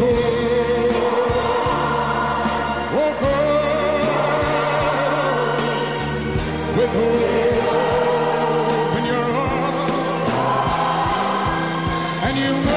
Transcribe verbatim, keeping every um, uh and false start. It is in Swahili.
walk on with hope in your heart, and you